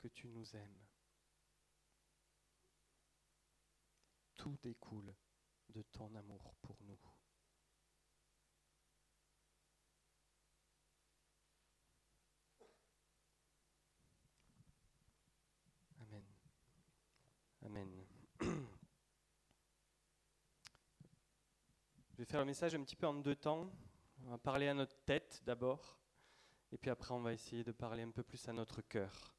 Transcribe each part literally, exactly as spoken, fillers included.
que tu nous aimes. Tout découle de ton amour pour nous. Amen. Amen. Je vais faire le message un petit peu en deux temps. On va parler à notre tête d'abord, et puis après on va essayer de parler un peu plus à notre cœur.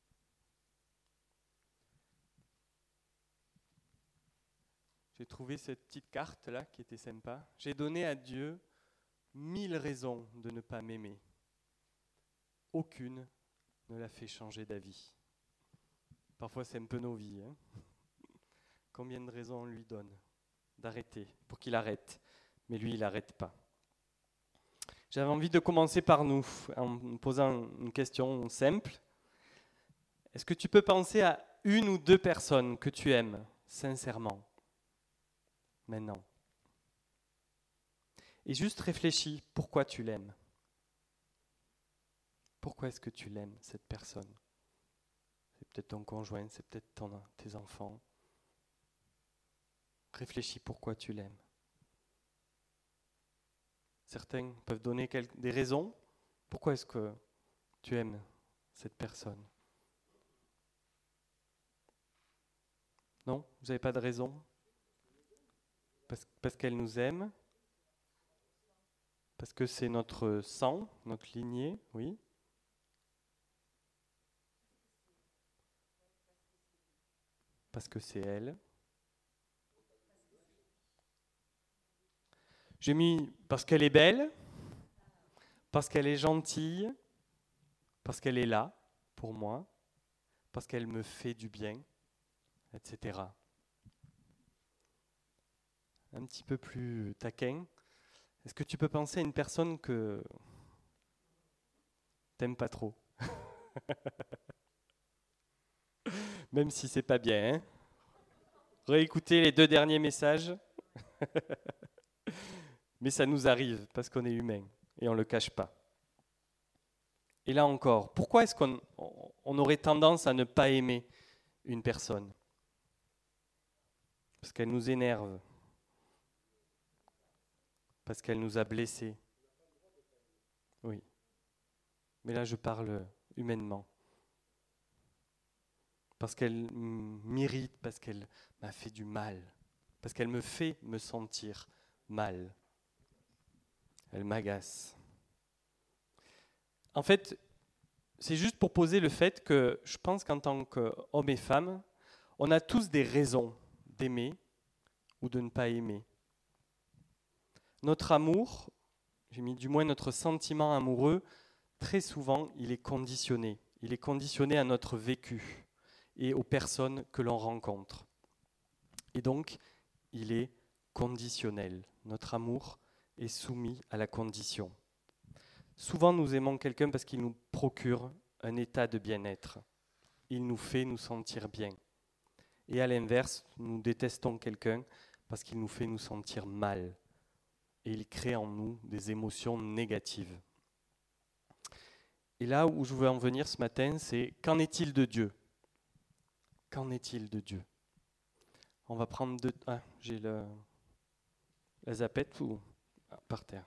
J'ai trouvé cette petite carte là qui était sympa. J'ai donné à Dieu mille raisons de ne pas m'aimer. Aucune ne l'a fait changer d'avis. Parfois c'est un peu nos vies. Hein. Combien de raisons on lui donne d'arrêter, pour qu'il arrête. Mais lui, il n'arrête pas. J'avais envie de commencer par nous, en posant une question simple. Est-ce que tu peux penser à une ou deux personnes que tu aimes, sincèrement, maintenant? Et juste réfléchis, pourquoi tu l'aimes? Pourquoi est-ce que tu l'aimes, cette personne? C'est peut-être ton conjoint, c'est peut-être ton, tes enfants. Réfléchis pourquoi tu l'aimes. Certains peuvent donner quelques, des raisons. Pourquoi est-ce que tu aimes cette personne? Non? Vous n'avez pas de raison? Parce, parce qu'elle nous aime? Parce que c'est notre sang, notre lignée? Oui. Parce que c'est elle. J'ai mis parce qu'elle est belle, parce qu'elle est gentille, parce qu'elle est là pour moi, parce qu'elle me fait du bien, et cetera. Un petit peu plus taquin. Est-ce que tu peux penser à une personne que t'aimes pas trop? Même si c'est pas bien. Hein? Réécoutez les deux derniers messages. Mais ça nous arrive parce qu'on est humain et on ne le cache pas. Et là encore, pourquoi est-ce qu'on on aurait tendance à ne pas aimer une personne? Parce qu'elle nous énerve. Parce qu'elle nous a blessés. Oui. Mais là, je parle humainement. Parce qu'elle m'irrite, parce qu'elle m'a fait du mal. Parce qu'elle me fait me sentir mal. Elle m'agace. En fait, c'est juste pour poser le fait que je pense qu'en tant qu'hommes et femmes, on a tous des raisons d'aimer ou de ne pas aimer. Notre amour, j'ai mis du moins notre sentiment amoureux, très souvent, il est conditionné. Il est conditionné à notre vécu et aux personnes que l'on rencontre. Et donc, il est conditionnel. Notre amour est soumis à la condition. Souvent, nous aimons quelqu'un parce qu'il nous procure un état de bien-être. Il nous fait nous sentir bien. Et à l'inverse, nous détestons quelqu'un parce qu'il nous fait nous sentir mal. Et il crée en nous des émotions négatives. Et là où je veux en venir ce matin, c'est qu'en est-il de Dieu? Qu'en est-il de Dieu? On va prendre deux... Ah, j'ai le... la zapette ou... Ah, par terre.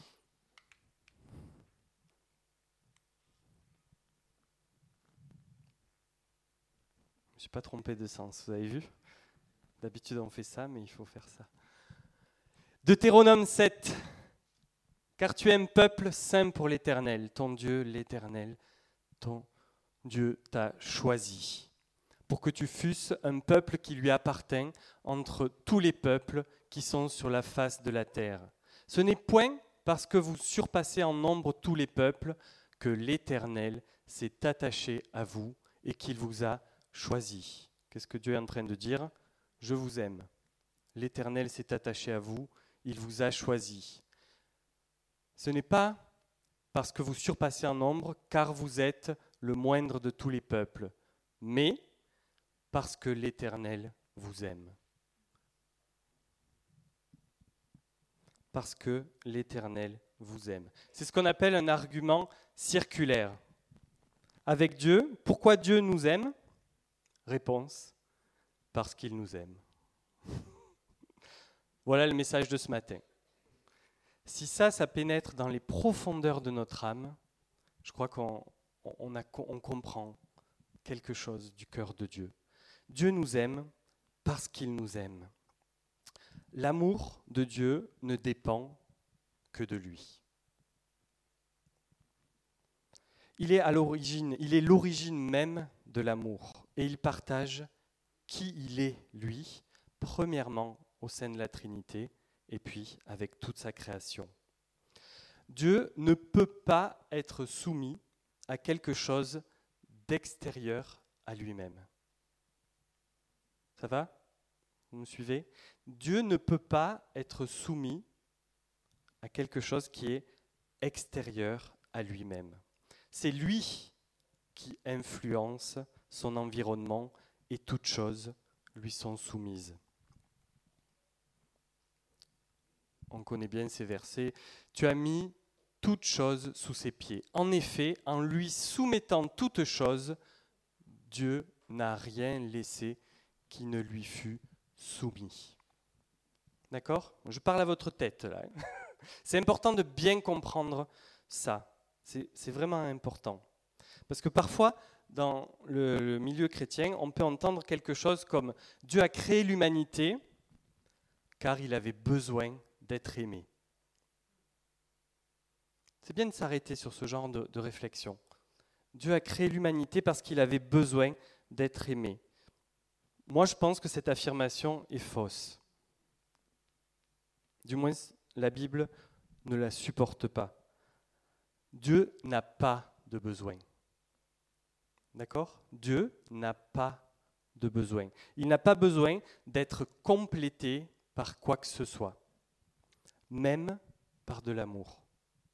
Je ne me suis pas trompé de sens, vous avez vu? D'habitude on fait ça, mais il faut faire ça. Deutéronome sept. Car tu es un peuple saint pour l'Éternel, ton Dieu l'Éternel, ton Dieu t'a choisi, pour que tu fusses un peuple qui lui appartient entre tous les peuples qui sont sur la face de la terre. Ce n'est point parce que vous surpassez en nombre tous les peuples que l'Éternel s'est attaché à vous et qu'il vous a choisi. Qu'est-ce que Dieu est en train de dire? Je vous aime. L'Éternel s'est attaché à vous, il vous a choisi. Ce n'est pas parce que vous surpassez en nombre, car vous êtes le moindre de tous les peuples, mais parce que l'Éternel vous aime. Parce que l'Éternel vous aime. C'est ce qu'on appelle un argument circulaire. avec Dieu. Pourquoi Dieu nous aime? Réponse, parce qu'il nous aime. Voilà le message de ce matin. Si ça, ça pénètre dans les profondeurs de notre âme, je crois qu'on on a, on comprend quelque chose du cœur de Dieu. Dieu nous aime parce qu'il nous aime. L'amour de Dieu ne dépend que de lui. Il est à l'origine, il est l'origine même de l'amour et il partage qui il est, lui, premièrement au sein de la Trinité et puis avec toute sa création. Dieu ne peut pas être soumis à quelque chose d'extérieur à lui-même. Ça va? Vous me suivez? Dieu ne peut pas être soumis à quelque chose qui est extérieur à lui-même. C'est lui qui influence son environnement et toutes choses lui sont soumises. On connaît bien ces versets. Tu as mis toutes choses sous ses pieds. En effet, en lui soumettant toutes choses, Dieu n'a rien laissé qui ne lui fût soumis. D'accord? Je parle à votre tête là. C'est important de bien comprendre ça. C'est, c'est vraiment important. Parce que parfois, dans le, le milieu chrétien, on peut entendre quelque chose comme « Dieu a créé l'humanité car il avait besoin d'être aimé ». C'est bien de s'arrêter sur ce genre de, de réflexion. Dieu a créé l'humanité parce qu'il avait besoin d'être aimé. Moi, je pense que cette affirmation est fausse. Du moins, la Bible ne la supporte pas. Dieu n'a pas de besoin. D'accord? Dieu n'a pas de besoin. Il n'a pas besoin d'être complété par quoi que ce soit, même par de l'amour.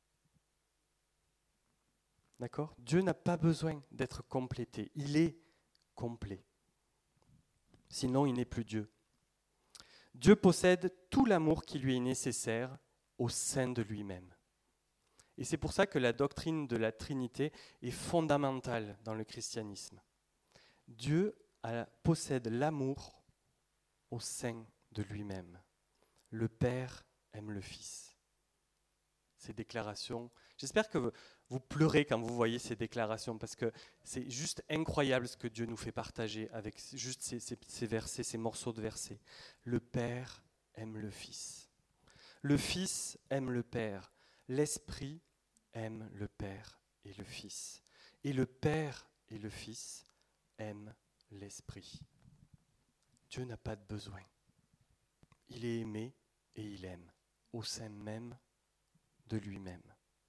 D'accord? Dieu n'a pas besoin d'être complété. Il est complet. Sinon, il n'est plus Dieu. Dieu possède tout l'amour qui lui est nécessaire au sein de lui-même. Et c'est pour ça que la doctrine de la Trinité est fondamentale dans le christianisme. Dieu a, possède l'amour au sein de lui-même. Le Père aime le Fils. Ces déclarations, j'espère que vous, vous pleurez quand vous voyez ces déclarations parce que c'est juste incroyable ce que Dieu nous fait partager avec juste ces, ces, ces versets, ces morceaux de versets. Le Père aime le Fils. Le Fils aime le Père. L'Esprit aime le Père et le Fils. Et le Père et le Fils aiment l'Esprit. Dieu n'a pas de besoin. Il est aimé et il aime au sein même de lui-même.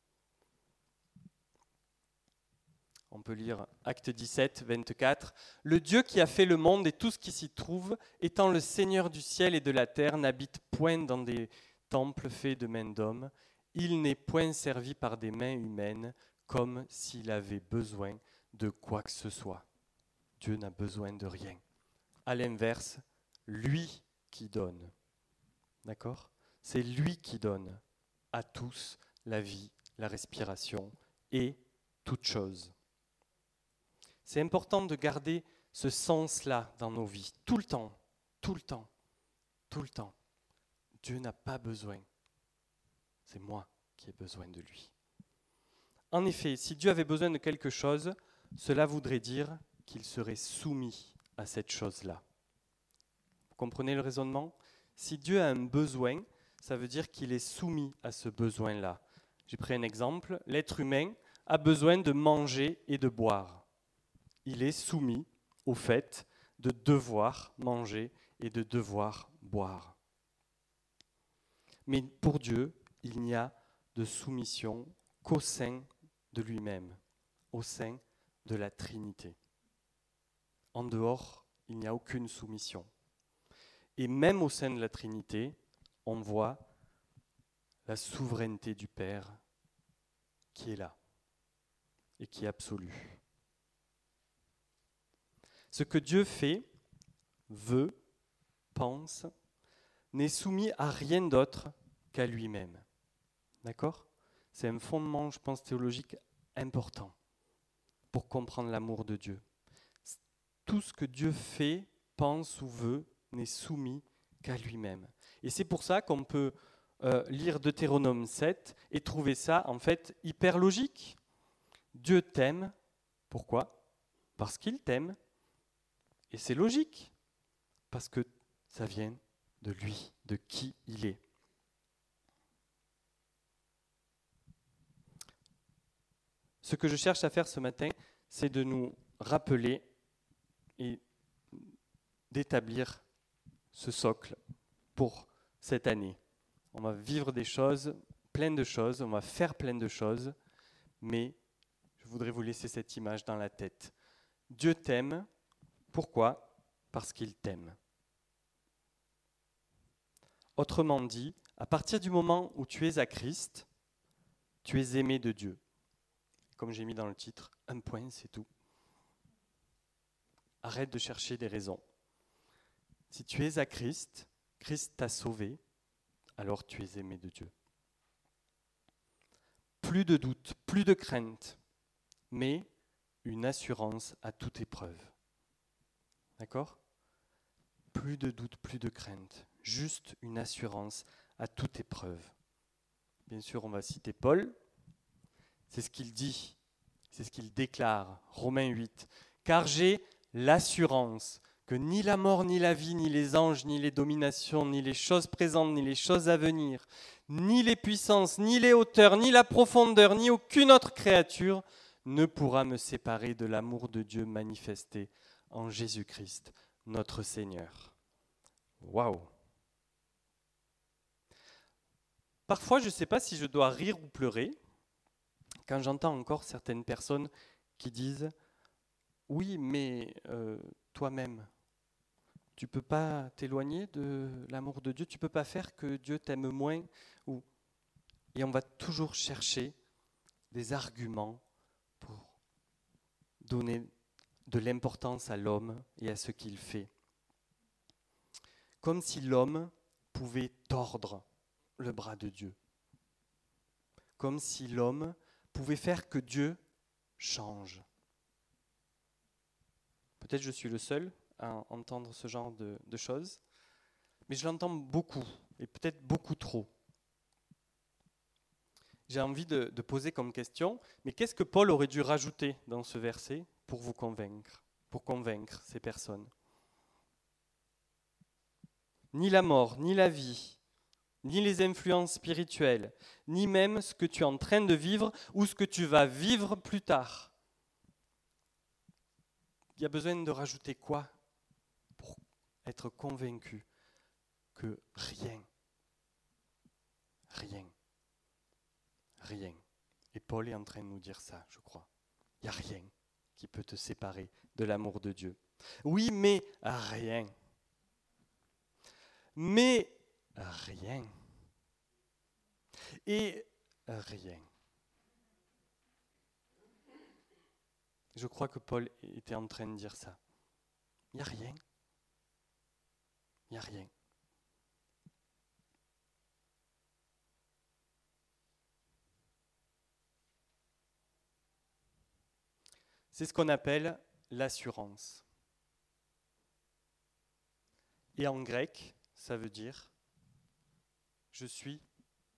On peut lire Acte dix-sept, vingt-quatre. « Le Dieu qui a fait le monde et tout ce qui s'y trouve, étant le Seigneur du ciel et de la terre, n'habite point dans des temples faits de mains d'hommes. Il n'est point servi par des mains humaines, comme s'il avait besoin de quoi que ce soit. » Dieu n'a besoin de rien. À l'inverse, lui qui donne. D'accord? C'est lui qui donne à tous la vie, la respiration et toute chose. C'est important de garder ce sens-là dans nos vies, tout le temps, tout le temps, tout le temps. Dieu n'a pas besoin. C'est moi qui ai besoin de lui. En effet, si Dieu avait besoin de quelque chose, cela voudrait dire qu'il serait soumis à cette chose-là. Vous comprenez le raisonnement? Si Dieu a un besoin, ça veut dire qu'il est soumis à ce besoin-là. J'ai pris un exemple. L'être humain a besoin de manger et de boire. Il est soumis au fait de devoir manger et de devoir boire. Mais pour Dieu, il n'y a de soumission qu'au sein de lui-même, au sein de la Trinité. En dehors, il n'y a aucune soumission. Et même au sein de la Trinité, on voit la souveraineté du Père qui est là et qui est absolue. Ce que Dieu fait, veut, pense, n'est soumis à rien d'autre qu'à lui-même. D'accord? C'est un fondement, je pense, théologique important. pour comprendre l'amour de Dieu. Tout ce que Dieu fait, pense ou veut n'est soumis qu'à lui-même. Et c'est pour ça qu'on peut euh, lire Deutéronome sept et trouver ça en fait hyper logique. Dieu t'aime. Pourquoi ? Parce qu'il t'aime. Et c'est logique. Parce que ça vient de lui, de qui il est. Ce que je cherche à faire ce matin, c'est de nous rappeler et d'établir ce socle pour cette année. On va vivre des choses, plein de choses, on va faire plein de choses, mais je voudrais vous laisser cette image dans la tête. Dieu t'aime. Pourquoi ? Parce qu'il t'aime. Autrement dit, à partir du moment où tu es à Christ, tu es aimé de Dieu. Comme j'ai mis dans le titre, un point, c'est tout. Arrête de chercher des raisons. Si tu es à Christ, Christ t'a sauvé, alors tu es aimé de Dieu. Plus de doute, plus de crainte, mais une assurance à toute épreuve. D'accord ? Plus de doute, plus de crainte, juste une assurance à toute épreuve. Bien sûr, on va citer Paul. C'est ce qu'il dit, c'est ce qu'il déclare, Romains huit. Car j'ai l'assurance que ni la mort, ni la vie, ni les anges, ni les dominations, ni les choses présentes, ni les choses à venir, ni les puissances, ni les hauteurs, ni la profondeur, ni aucune autre créature ne pourra me séparer de l'amour de Dieu manifesté en Jésus-Christ, notre Seigneur. Waouh! Parfois, je ne sais pas si je dois rire ou pleurer quand j'entends encore certaines personnes qui disent « Oui, mais euh, toi-même, tu ne peux pas t'éloigner de l'amour de Dieu, tu ne peux pas faire que Dieu t'aime moins. » ou... Et on va toujours chercher des arguments pour donner de l'importance à l'homme et à ce qu'il fait. Comme si l'homme pouvait tordre le bras de Dieu. Comme si l'homme pouvait faire que Dieu change. Peut-être je suis le seul à entendre ce genre de, de choses, mais je l'entends beaucoup, et peut-être beaucoup trop. J'ai envie de, de poser comme question, mais qu'est-ce que Paul aurait dû rajouter dans ce verset pour vous convaincre, pour convaincre ces personnes ? Ni la mort, ni la vie, ni les influences spirituelles, ni même ce que tu es en train de vivre ou ce que tu vas vivre plus tard. Il y a besoin de rajouter quoi pour être convaincu que rien, rien, rien. Et Paul est en train de nous dire ça, je crois. Il n'y a rien qui peut te séparer de l'amour de Dieu. Oui, mais rien. Mais rien. Et rien. Je crois que Paul était en train de dire ça. Il n'y a rien. Il n'y a rien. C'est ce qu'on appelle l'assurance. Et en grec, ça veut dire « je suis persuadé ».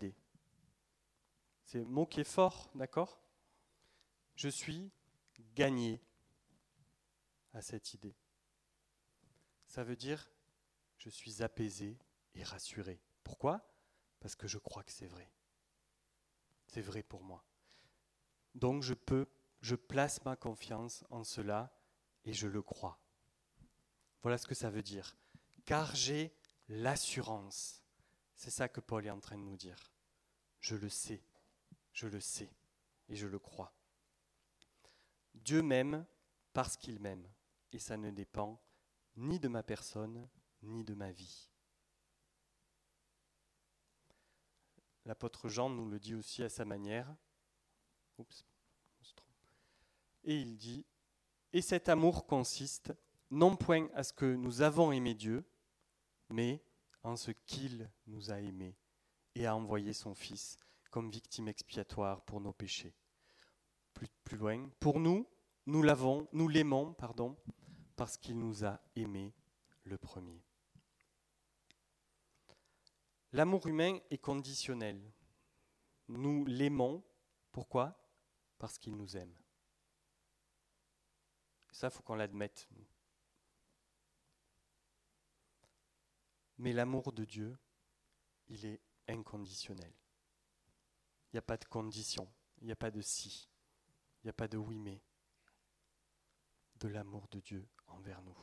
C'est un mot qui est fort, d'accord ? Je suis gagné à cette idée. Ça veut dire « je suis apaisé et rassuré ». Pourquoi ? Parce que je crois que c'est vrai. C'est vrai pour moi. Donc je peux, je place ma confiance en cela et je le crois. Voilà ce que ça veut dire. Car j'ai l'assurance. C'est ça que Paul est en train de nous dire. Je le sais, je le sais et je le crois. Dieu m'aime parce qu'il m'aime et ça ne dépend ni de ma personne ni de ma vie. L'apôtre Jean nous le dit aussi à sa manière. Oups, on se trompe. Et il dit, et cet amour consiste non point à ce que nous avons aimé Dieu, mais en ce qu'il nous a aimés et a envoyé son Fils comme victime expiatoire pour nos péchés. plus loin. Pour nous, nous l'avons, nous l'aimons, pardon, parce qu'il nous a aimés le premier. L'amour humain est conditionnel. Nous l'aimons, pourquoi ? Parce qu'il nous aime. Ça, il faut qu'on l'admette. Mais l'amour de Dieu, il est inconditionnel. Il n'y a pas de condition, il n'y a pas de si, il n'y a pas de oui mais. De l'amour de Dieu envers nous.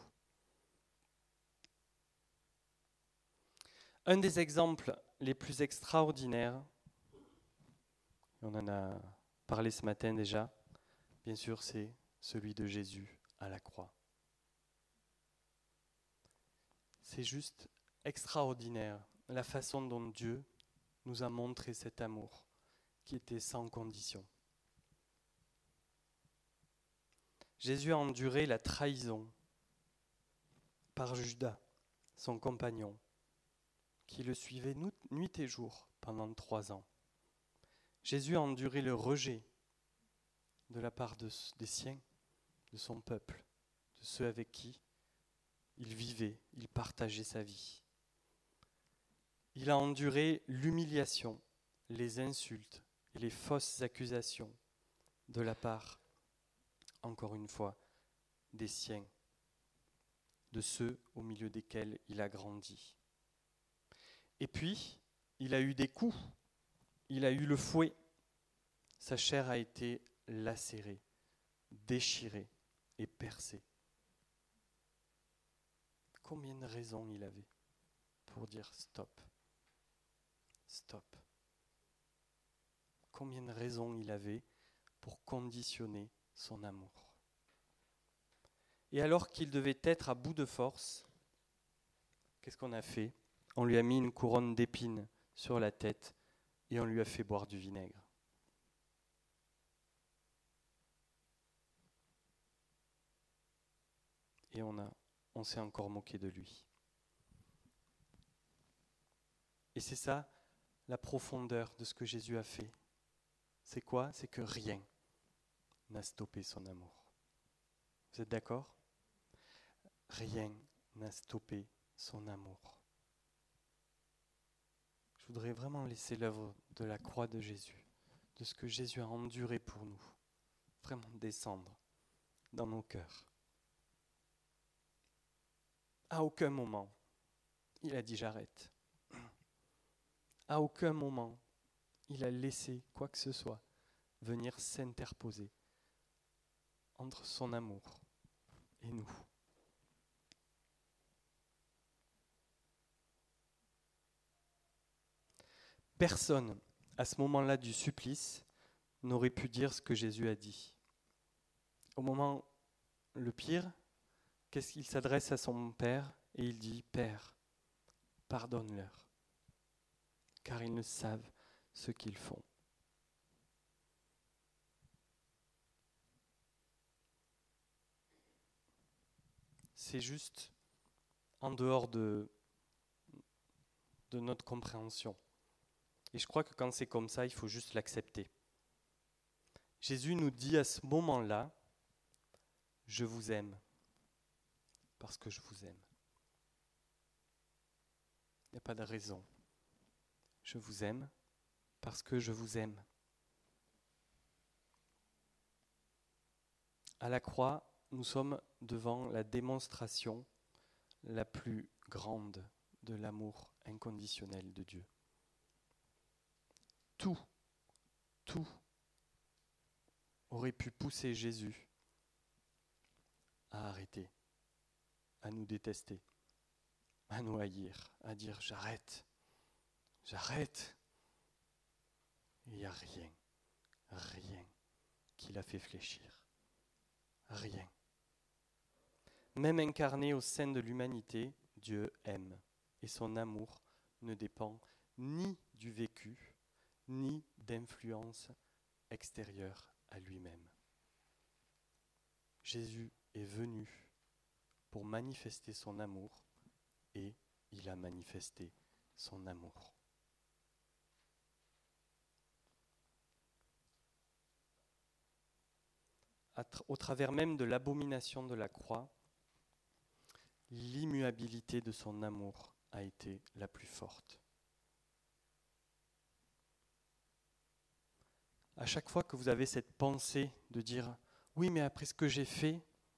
Un des exemples les plus extraordinaires, on en a parlé ce matin déjà, bien sûr, c'est celui de Jésus à la croix. C'est juste extraordinaire la façon dont Dieu nous a montré cet amour qui était sans condition. Jésus a enduré la trahison par Judas, son compagnon, qui le suivait nuit et jour pendant trois ans. Jésus a enduré le rejet de la part de, des siens, de son peuple, de ceux avec qui il vivait, il partageait sa vie. Il a enduré l'humiliation, les insultes et les fausses accusations de la part, encore une fois, des siens, de ceux au milieu desquels il a grandi. Et puis, il a eu des coups, il a eu le fouet, sa chair a été lacérée, déchirée et percée. Combien de raisons il avait pour dire stop, stop. Combien de raisons il avait pour conditionner son amour. Et alors qu'il devait être à bout de force, qu'est-ce qu'on a fait ? On lui a mis une couronne d'épines sur la tête et on lui a fait boire du vinaigre. Et on, a, on s'est encore moqué de lui. Et c'est ça, la profondeur de ce que Jésus a fait. C'est quoi ? C'est que rien n'a stoppé son amour. Vous êtes d'accord ? Rien n'a stoppé son amour. Je voudrais vraiment laisser l'œuvre de la croix de Jésus, de ce que Jésus a enduré pour nous, vraiment descendre dans nos cœurs. À aucun moment, il a dit j'arrête. À aucun moment, il a laissé quoi que ce soit venir s'interposer entre son amour et nous. Personne, à ce moment-là du supplice, n'aurait pu dire ce que Jésus a dit. Au moment le pire, qu'est-ce qu'il s'adresse à son Père et il dit « Père, pardonne-leur, car ils ne savent ce qu'ils font. » C'est juste en dehors de, de notre compréhension. Et je crois que quand c'est comme ça, il faut juste l'accepter. Jésus nous dit à ce moment-là, « Je vous aime parce que je vous aime. » Il n'y a pas de raison. Je vous aime parce que je vous aime. À la croix, nous sommes devant la démonstration la plus grande de l'amour inconditionnel de Dieu. Tout, tout aurait pu pousser Jésus à arrêter, à nous détester, à nous haïr, à dire j'arrête, j'arrête. Il n'y a rien, rien qui l'a fait fléchir. Rien. Même incarné au sein de l'humanité, Dieu aime. Et son amour ne dépend ni du vécu, ni d'influence extérieure à lui-même. Jésus est venu pour manifester son amour et il a manifesté son amour. tra- au travers même de l'abomination de la croix, l'immuabilité de son amour a été la plus forte. À chaque fois que vous avez cette pensée de dire « Oui, mais après ce que j'ai fait,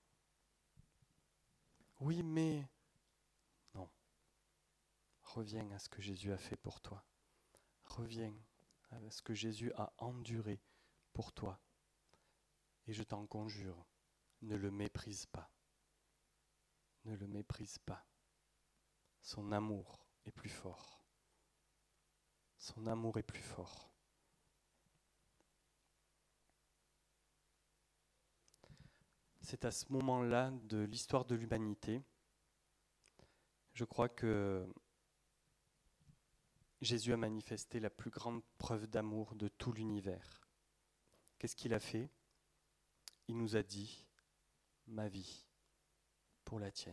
oui, mais… » Non. Reviens à ce que Jésus a fait pour toi. Reviens à ce que Jésus a enduré pour toi. Et je t'en conjure, ne le méprise pas. Ne le méprise pas. Son amour est plus fort. Son amour est plus fort. C'est à ce moment-là de l'histoire de l'humanité, je crois que Jésus a manifesté la plus grande preuve d'amour de tout l'univers. Qu'est-ce qu'il a fait ? Il nous a dit « ma vie pour la tienne ».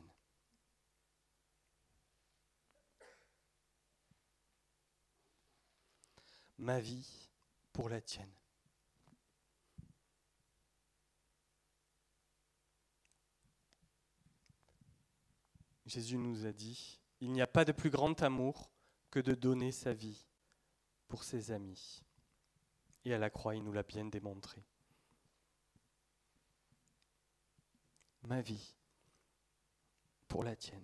Ma vie pour la tienne. Jésus nous a dit, il n'y a pas de plus grand amour que de donner sa vie pour ses amis. Et à la croix, il nous l'a bien démontré. Ma vie pour la tienne.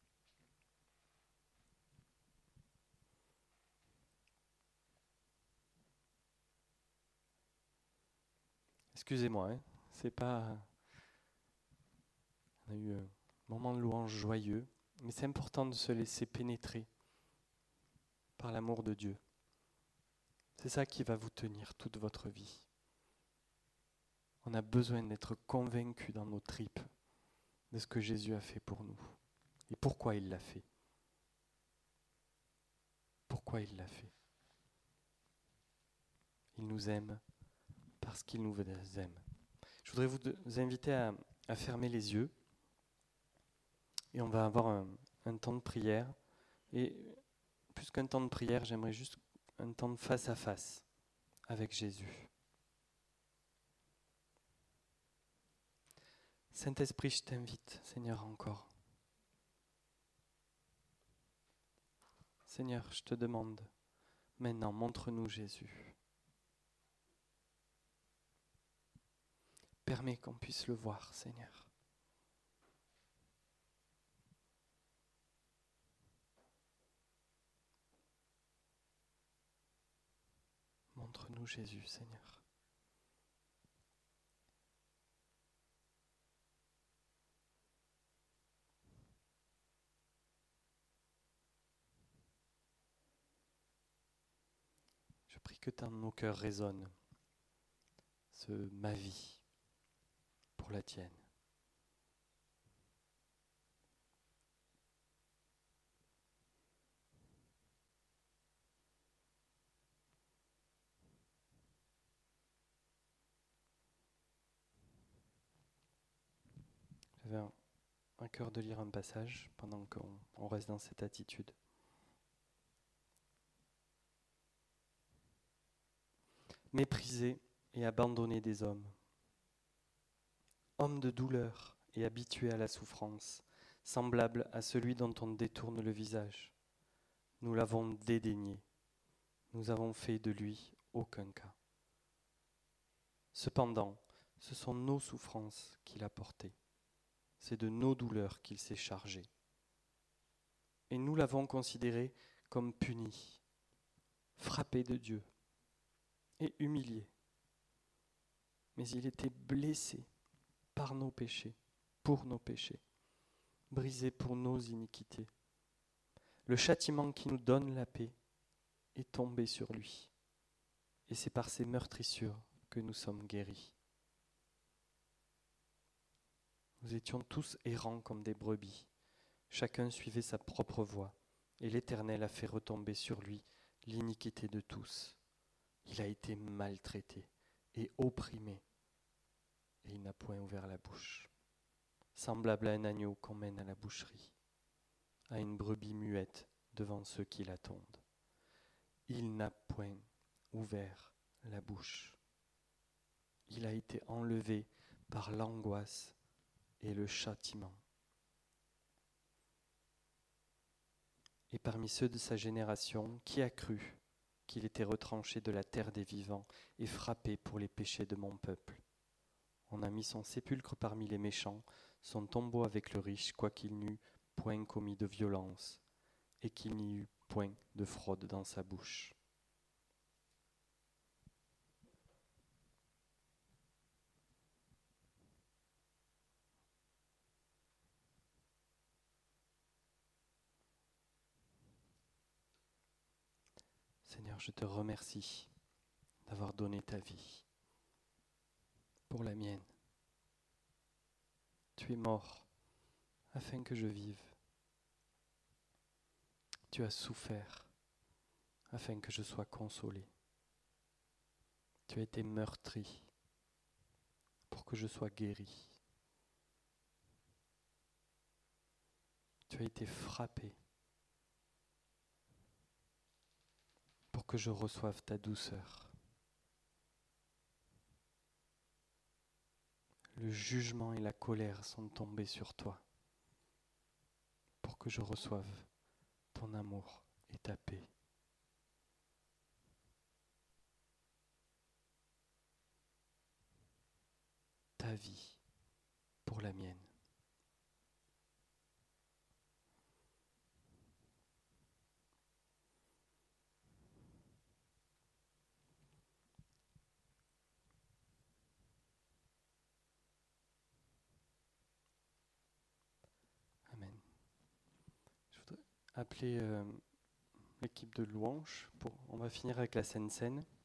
Excusez-moi, hein, c'est pas... On a eu un moment de louange joyeux, mais c'est important de se laisser pénétrer par l'amour de Dieu. C'est ça qui va vous tenir toute votre vie. On a besoin d'être convaincu dans nos tripes de ce que Jésus a fait pour nous et pourquoi il l'a fait. Pourquoi il l'a fait. Il nous aime parce qu'il nous aime. Je voudrais vous inviter à, à fermer les yeux et on va avoir un, un temps de prière. Et plus qu'un temps de prière, j'aimerais juste un temps de face à face avec Jésus. Saint-Esprit, je t'invite, Seigneur, encore. Seigneur, je te demande, maintenant, montre-nous Jésus. Permets qu'on puisse le voir, Seigneur. Montre-nous Jésus, Seigneur. Je prie que dans nos cœurs résonne ce ma vie pour la tienne. J'avais un, un cœur de lire un passage pendant qu'on on reste dans cette attitude. Méprisé et abandonné des hommes, homme de douleur et habitué à la souffrance, semblable à celui dont on détourne le visage. Nous l'avons dédaigné, nous avons fait de lui aucun cas. Cependant, ce sont nos souffrances qu'il a portées, c'est de nos douleurs qu'il s'est chargé. Et nous l'avons considéré comme puni, frappé de Dieu et humilié. Mais il était blessé par nos péchés, pour nos péchés, brisé pour nos iniquités. Le châtiment qui nous donne la paix est tombé sur lui. Et c'est par ses meurtrissures que nous sommes guéris. Nous étions tous errants comme des brebis. Chacun suivait sa propre voie. Et l'Éternel a fait retomber sur lui l'iniquité de tous. Il a été maltraité et opprimé. Et il n'a point ouvert la bouche. Semblable à un agneau qu'on mène à la boucherie, à une brebis muette devant ceux qui l'attendent. Il n'a point ouvert la bouche. Il a été enlevé par l'angoisse et le châtiment. Et parmi ceux de sa génération, qui a cru qu'il était retranché de la terre des vivants et frappé pour les péchés de mon peuple? On a mis son sépulcre parmi les méchants, son tombeau avec le riche, quoiqu'il n'eût point commis de violence et qu'il n'y eût point de fraude dans sa bouche. Seigneur, je te remercie d'avoir donné ta vie pour la mienne. Tu es mort afin que je vive. Tu as souffert afin que je sois consolé. Tu as été meurtri pour que je sois guéri. Tu as été frappé pour que je reçoive ta douceur. Le jugement et la colère sont tombés sur toi pour que je reçoive ton amour et ta paix. Ta vie pour la mienne. Amen. Je voudrais appeler euh, l'équipe de louange. Pour, on va finir avec la Sainte Seine.